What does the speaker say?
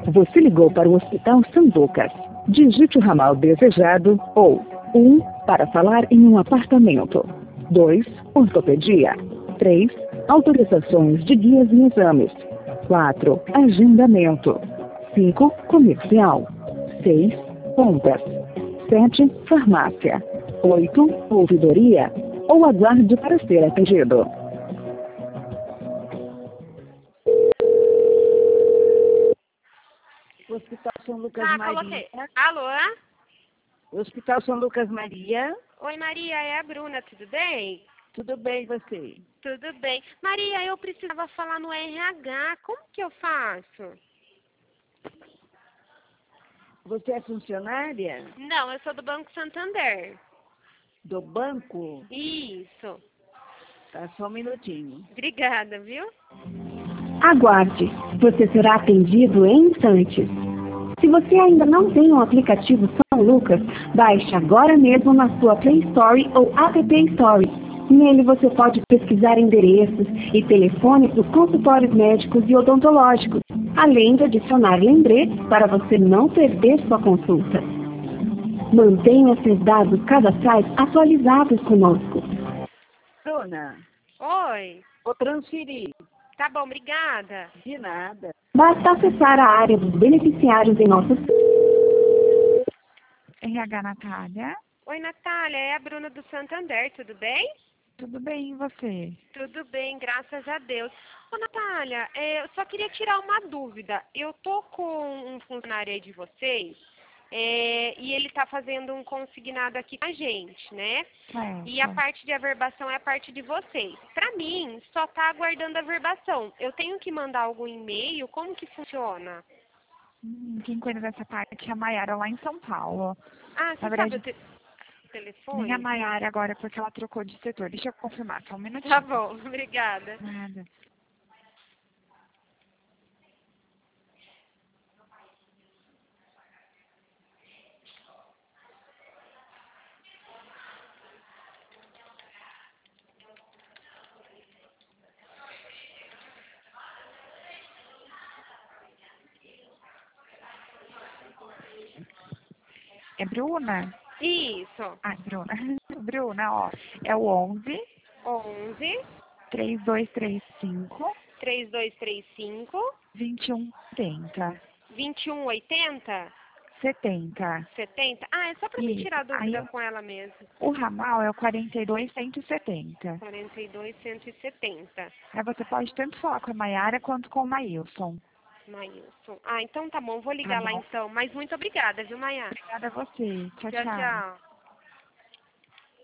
Você ligou para o Hospital São Lucas. Digite o ramal desejado ou 1 para falar em um apartamento. 2, ortopedia. 3, autorizações de guias e exames. 4, agendamento. 5, comercial. 6, compras. 7, farmácia. 8, ouvidoria. Ou aguarde para ser atendido. O Hospital São Lucas Maria. Coloquei. Alô? O Hospital São Lucas Maria. Oi, Maria, é a Bruna, tudo bem? Tudo bem, você? Tudo bem. Maria, eu precisava falar no RH, como que eu faço? Você é funcionária Não, eu sou do Banco Santander. do banco? Isso. Tá, só um minutinho. Obrigada, viu? Aguarde, você será atendido em instantes. Se você ainda não tem o aplicativo São Lucas, baixe agora mesmo na sua Play Store ou App Store. Nele você pode pesquisar endereços e telefones dos consultórios médicos e odontológicos, além de adicionar lembretes para você não perder sua consulta. Mantenha seus dados cadastrais atualizados conosco. Bruna, Oi. vou transferir. Tá bom, obrigada. De nada. Basta acessar a área dos beneficiários em nosso RH Natália, Oi, Natália, é a Bruna do Santander, tudo bem? tudo bem e você? Tudo bem, graças a Deus. Ô, Natália, eu só queria tirar uma dúvida. Eu tô com um funcionário aí de vocês, e ele tá fazendo um consignado aqui com a gente, né? E a parte de averbação é a parte de vocês. Pra mim, só tá aguardando a averbação. Eu tenho que mandar algum e-mail? Como que funciona? Quem cuida dessa parte é a Maiara lá em São Paulo. Ah, você Na verdade, sabe o telefone? nem a Maiara agora porque ela trocou de setor. Deixa eu confirmar, só um minutinho. Tá bom, obrigada. Nada. É Bruna? Isso. Ah, Bruna. Bruna, ó, é o 11 11 3235 3235 2170. 2180 70. 70. Ah, é só para me Isso. tirar dúvida Aí, com ela mesmo. o ramal é o 42170. 42,170. Aí você pode tanto falar com a Maiara quanto com o Maílson. Maílson. Ah, então tá bom, vou ligar Tá lá bom. então. Mas muito obrigada, viu, Maia? Obrigada a você. Tchau, Tchau, tchau. tchau.